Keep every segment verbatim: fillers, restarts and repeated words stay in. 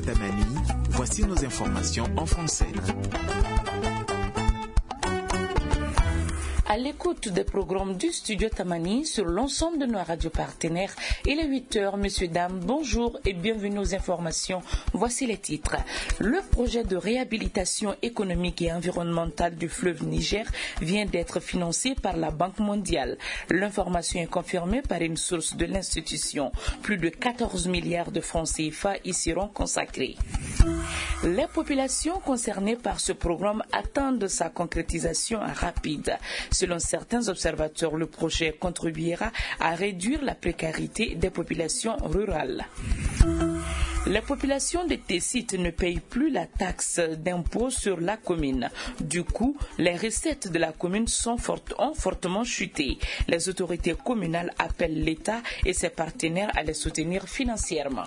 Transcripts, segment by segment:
Tamani, voici nos informations en français. À l'écoute des programmes du Studio Tamani sur l'ensemble de nos radios partenaires, il est huit heures, messieurs, dames, bonjour et bienvenue aux informations. Voici les titres. Le projet de réhabilitation économique et environnementale du fleuve Niger vient d'être financé par la Banque mondiale. L'information est confirmée par une source de l'institution. Plus de quatorze milliards de francs C F A y seront consacrés. Les populations concernées par ce programme attendent sa concrétisation rapide. Selon certains observateurs, le projet contribuera à réduire la précarité des populations rurales. Les populations de Tessit ne payent plus la taxe d'impôt sur la commune. Du coup, les recettes de la commune sont fort, ont fortement chuté. Les autorités communales appellent l'État et ses partenaires à les soutenir financièrement.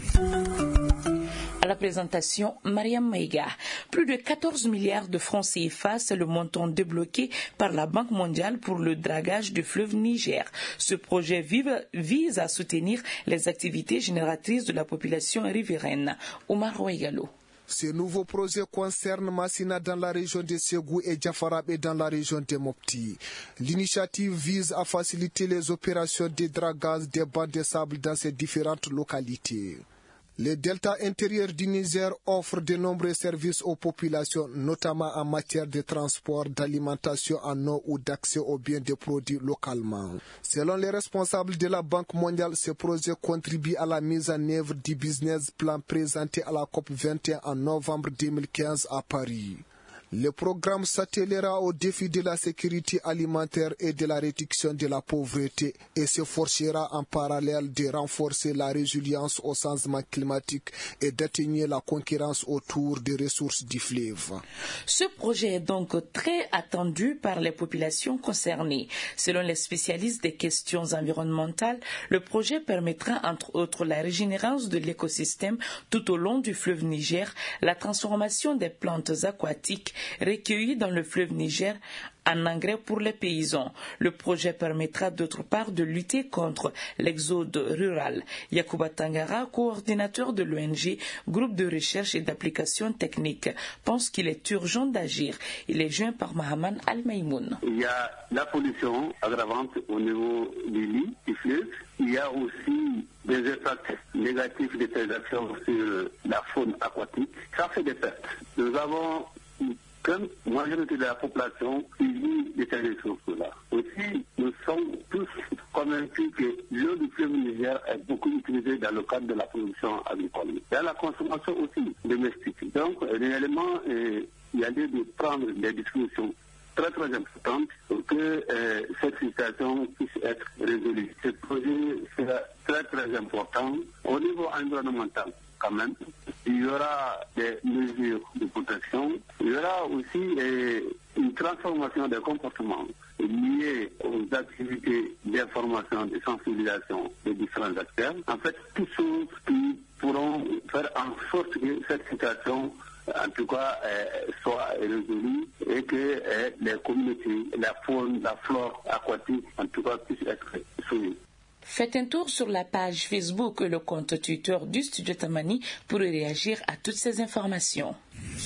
À la présentation, Mariam Maïga. Plus de quatorze milliards de francs C F A, c'est le montant débloqué par la Banque mondiale pour le dragage du fleuve Niger. Ce projet vise à soutenir les activités génératrices de la population riveraine. Omar Ouaigalo. Ce nouveau projet concerne Massina dans la région de Ségou et Djafarabé dans la région de Mopti. L'initiative vise à faciliter les opérations de dragage des bancs de sable dans ces différentes localités. Le delta intérieur du Niger offre de nombreux services aux populations, notamment en matière de transport, d'alimentation en eau ou d'accès aux biens de produits localement. Selon les responsables de la Banque mondiale, ce projet contribue à la mise en œuvre du business plan présenté à la COP vingt et un en novembre deux mille quinze à Paris. Le programme s'attellera au défi de la sécurité alimentaire et de la réduction de la pauvreté et s'efforcera en parallèle de renforcer la résilience au changement climatique et d'atténuer la concurrence autour des ressources du fleuve. Ce projet est donc très attendu par les populations concernées. Selon les spécialistes des questions environnementales, le projet permettra entre autres la régénération de l'écosystème tout au long du fleuve Niger, la transformation des plantes aquatiques recueillis dans le fleuve Niger en engrais pour les paysans. Le projet permettra d'autre part de lutter contre l'exode rural. Yacouba Tangara, coordinateur de l'O N G, groupe de recherche et d'application technique, pense qu'il est urgent d'agir. Il est joint par Mahaman Al-Maïmoun. Il y a la pollution aggravante au niveau du lit du fleuve. Il y a aussi des impacts négatifs de ces actions sur la faune aquatique. Ça fait des pertes. Nous avons comme majorité de la population qui vit de ces ressources-là. Aussi, nous sommes tous convaincus que l'eau du fleuve Niger est beaucoup utilisée dans le cadre de la production agricole. Dans la consommation aussi domestique. Donc, réellement, euh, il y a lieu de prendre des dispositions très très importantes pour que euh, cette situation puisse être résolue. Ce projet sera très très important au niveau environnemental. Quand même, il y aura des mesures de protection, il y aura aussi eh, une transformation des comportements liés aux activités d'information, de sensibilisation des différents acteurs. En fait, toutes choses qui pourront faire en sorte que cette situation, en tout cas, eh, soit résolue et que eh, les communautés, la faune, la flore aquatique, en tout cas, puissent être soumises. Faites un tour sur la page Facebook et le compte Twitter du Studio Tamani pour réagir à toutes ces informations.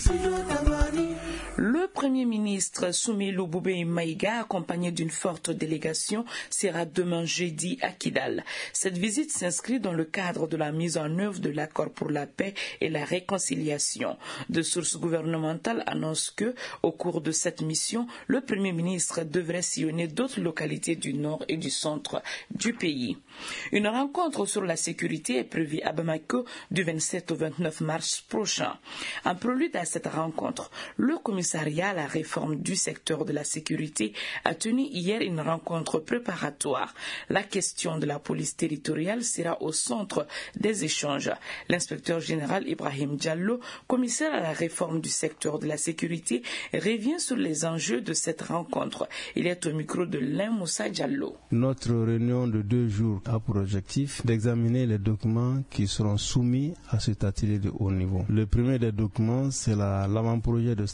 Le Premier ministre Soumeilou Boubèye Maïga, accompagné d'une forte délégation, sera demain jeudi à Kidal. Cette visite s'inscrit dans le cadre de la mise en œuvre de l'accord pour la paix et la réconciliation. De sources gouvernementales annoncent que, au cours de cette mission, le Premier ministre devrait sillonner d'autres localités du nord et du centre du pays. Une rencontre sur la sécurité est prévue à Bamako du vingt-sept au vingt-neuf mars prochain. En prélude à cette rencontre, le commissariat à la réforme du secteur de la sécurité a tenu hier une rencontre préparatoire. La question de la police territoriale sera au centre des échanges. L'inspecteur général Ibrahim Diallo, commissaire à la réforme du secteur de la sécurité, revient sur les enjeux de cette rencontre. Il est au micro de Len Moussa Diallo. Notre réunion de deux jours a pour objectif d'examiner les documents qui seront soumis à cet atelier de haut niveau. Le premier des documents, c'est la, l'avant-projet de stratégie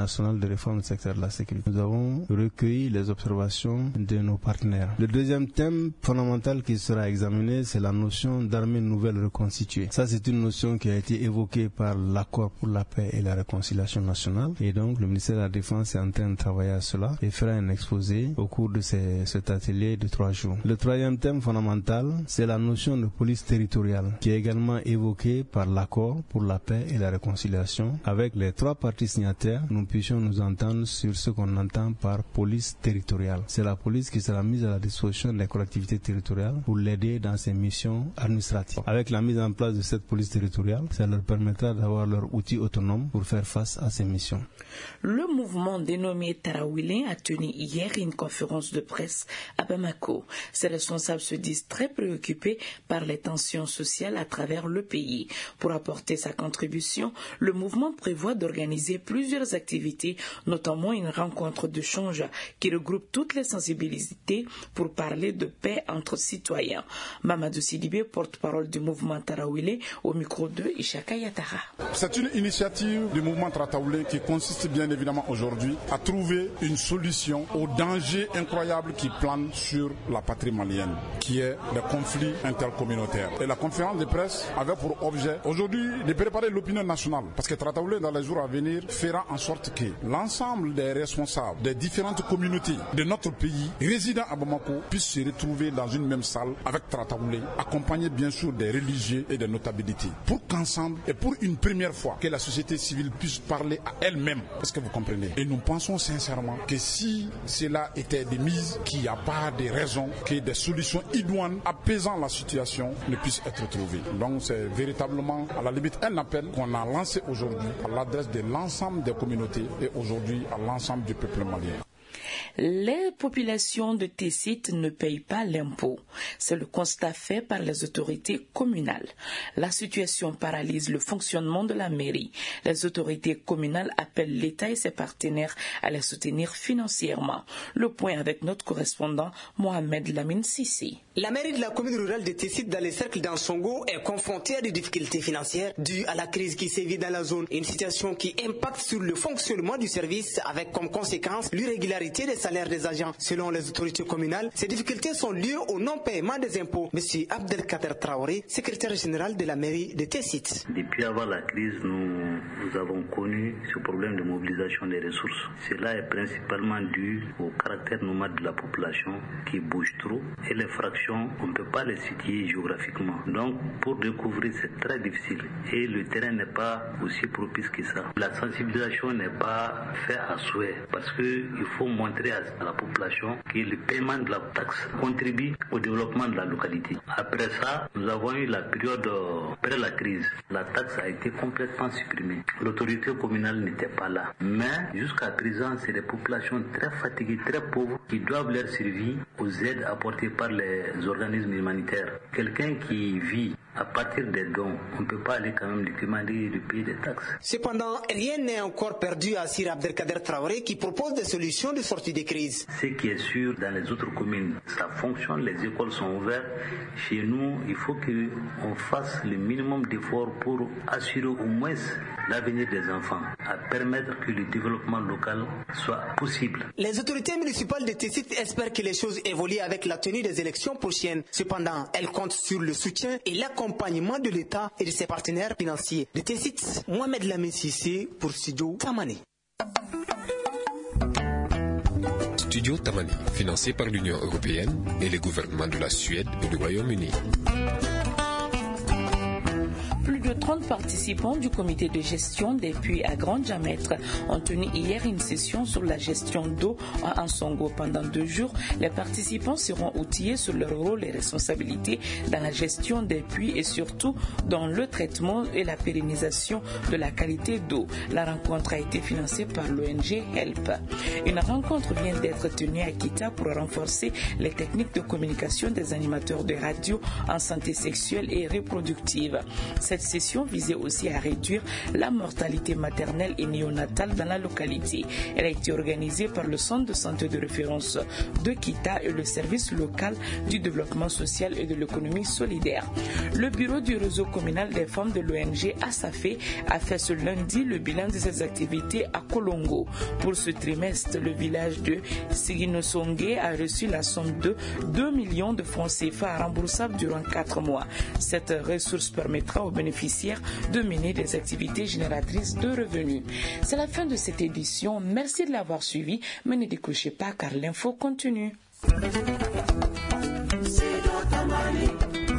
national de réforme du secteur de la sécurité. Nous avons recueilli les observations de nos partenaires. Le deuxième thème fondamental qui sera examiné, c'est la notion d'armée nouvelle reconstituée. Ça, c'est une notion qui a été évoquée par l'accord pour la paix et la réconciliation nationale. Et donc, le ministère de la Défense est en train de travailler à cela et fera un exposé au cours de ces, cet atelier de trois jours. Le troisième thème fondamental, c'est la notion de police territoriale qui est également évoquée par l'accord pour la paix et la réconciliation. Avec les trois parties signataires, nous puissions nous entendre sur ce qu'on entend par police territoriale. C'est la police qui sera mise à la disposition des collectivités territoriales pour l'aider dans ses missions administratives. Avec la mise en place de cette police territoriale, ça leur permettra d'avoir leurs outils autonomes pour faire face à ces missions. Le mouvement dénommé Tarawele a tenu hier une conférence de presse à Bamako. Ses responsables se disent très préoccupés par les tensions sociales à travers le pays. Pour apporter sa contribution, le mouvement prévoit d'organiser plusieurs activités, notamment une rencontre de change qui regroupe toutes les sensibilités pour parler de paix entre citoyens. Mamadou Sidibé, porte-parole du mouvement Tarawele, au micro de Ishaka Yatara. C'est une initiative du mouvement Tarawele qui consiste bien évidemment aujourd'hui à trouver une solution au danger incroyable qui plane sur la patrie malienne, qui est le conflit intercommunautaire. Et la conférence de presse avait pour objet aujourd'hui de préparer l'opinion nationale, parce que Tarawele dans les jours à venir fera en sorte que l'ensemble des responsables des différentes communautés de notre pays résidant à Bamako puissent se retrouver dans une même salle avec Tarawele, accompagnés bien sûr des religieux et des notabilités, pour qu'ensemble et pour une première fois que la société civile puisse parler à elle-même. Est-ce que vous comprenez? Et nous pensons sincèrement que si cela était de mise, qu'il n'y a pas de raison que des solutions idoines apaisant la situation ne puissent être trouvées. Donc c'est véritablement à la limite un appel qu'on a lancé aujourd'hui à l'adresse de l'ensemble des communautés et aujourd'hui à l'ensemble du peuple malien. Les populations de Tessit ne payent pas l'impôt. C'est le constat fait par les autorités communales. La situation paralyse le fonctionnement de la mairie. Les autorités communales appellent l'État et ses partenaires à les soutenir financièrement. Le point avec notre correspondant Mohamed Lamine Sissi. La mairie de la commune rurale de Tessit dans les cercles d'Ansongo est confrontée à des difficultés financières dues à la crise qui sévit dans la zone. Une situation qui impacte sur le fonctionnement du service avec comme conséquence l'irrégularité des salaires des agents. Selon les autorités communales, ces difficultés sont liées au non-paiement des impôts. Monsieur Abdelkader Traoré, secrétaire général de la mairie de Tessit. Depuis avant la crise, nous, nous avons connu ce problème de mobilisation des ressources. Cela est principalement dû au caractère nomade de la population qui bouge trop et les fractions, on ne peut pas les situer géographiquement. Donc pour découvrir, c'est très difficile et le terrain n'est pas aussi propice que ça. La sensibilisation n'est pas faite à souhait parce qu'il faut montrer à la population que le paiement de la taxe contribue au développement de la localité. Après ça, nous avons eu la période après la crise. La taxe a été complètement supprimée. L'autorité communale n'était pas là. Mais jusqu'à présent, c'est des populations très fatiguées, très pauvres qui doivent leur servir aux aides apportées par les organismes humanitaires. Quelqu'un qui vit à partir des dons, on ne peut pas aller quand même lui demander de payer des taxes. Cependant, rien n'est encore perdu à Sir Abdelkader Traoré qui propose des solutions de sortie des crises. Ce qui est sûr, dans les autres communes, ça fonctionne, les écoles sont ouvertes. Chez nous, il faut qu'on fasse le minimum d'efforts pour assurer au moins l'avenir des enfants, à permettre que le développement local soit possible. Les autorités municipales de Tessit espèrent que les choses évoluent avec la tenue des élections prochaines. Cependant, elles comptent sur le soutien et l'accompagnement de l'État et de ses partenaires financiers. De Tessit, Mohamed Lamine Sissé pour Studio Tamani. Studio Tamani, financé par l'Union européenne et les gouvernements de la Suède et du Royaume-Uni. Plus de trente participants du comité de gestion des puits à Grand Diamètre ont tenu hier une session sur la gestion d'eau à Ansongo. Pendant deux jours, les participants seront outillés sur leur rôle et responsabilités dans la gestion des puits et surtout dans le traitement et la pérennisation de la qualité d'eau. La rencontre a été financée par l'O N G Help. Une rencontre vient d'être tenue à Kita pour renforcer les techniques de communication des animateurs de radio en santé sexuelle et reproductive. Cette session visait aussi à réduire la mortalité maternelle et néonatale dans la localité. Elle a été organisée par le Centre de santé de référence de Kita et le service local du développement social et de l'économie solidaire. Le bureau du réseau communal des femmes de l'O N G Asafé a fait ce lundi le bilan de ses activités à Kolongo. Pour ce trimestre, le village de Siginosongue a reçu la somme de deux millions de francs C F A remboursables durant quatre mois. Cette ressource permettra aux bénéficiaires de mener des activités génératrices de revenus. C'est la fin de cette édition. Merci de l'avoir suivi, mais ne décrochez pas car l'info continue.